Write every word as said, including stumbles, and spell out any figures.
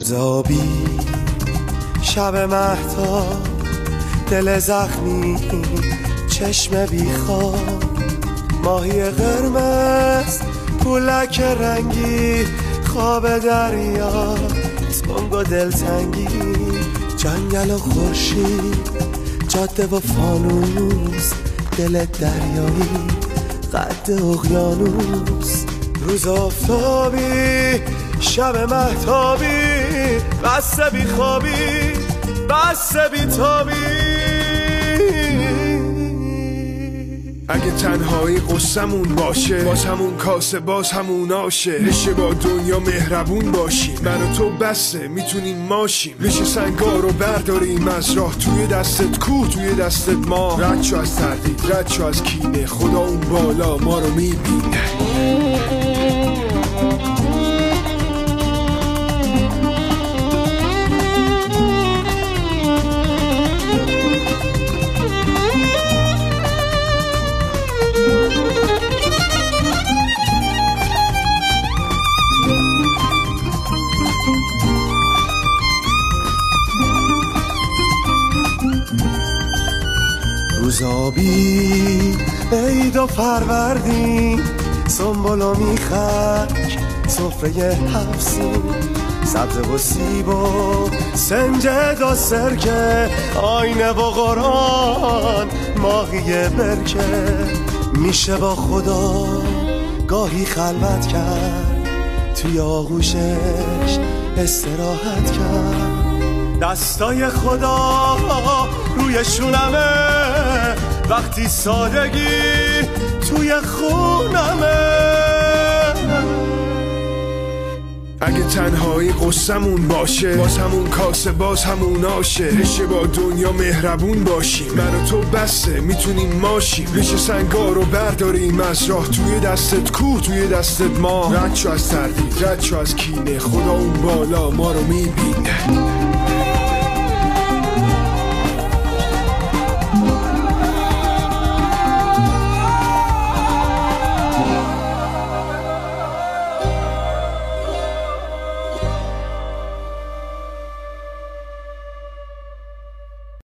روز آبی، شب مهتاب، دل زخمی، چشم بیخواب، ماهی قرمز، پولک رنگی، خواب دریا، تنگ و دلتنگی، جنگل و خورشید، جاده و فانوس، دل دریایی، قد اقیانوس. روز آفتابی، شب مهتابی، بسته بی خوابی، بسته بی تابی. اگه تنهایی قصمون باشه، باز همون کاسه، باز همون آشه. بشه با دنیا مهربون باشیم، من و تو بسته میتونیم ماشیم. بشه سنگا رو برداریم از راه، توی دستت کوه، توی دستت ما. رد شو از تردید، رد شو از کینه، خدا اون بالا ما رو میبینه. روز آبی، عید و فروردین، سنبل و میخک، سفره هفسین، سبز و سیب و سنجد و سرکه، آینه و قرآن، ماهی برکه. میشه با خدا گاهی خلوت کرد، توی آغوشش استراحت کرد. دستای خدا روی شونمه، وقتی سادگی توی خونمه. اگه تنهایی قصمون باشه، باز همون کاسه، باز همون آشه. بشه با دنیا مهربون باشیم، من و تو بسته میتونیم ماشیم. بشه سنگا رو برداریم از راه، توی دستت کوه، توی دستت ما. رد شو از تردید، رد شو از کینه، خدا اون بالا ما رو میبینه.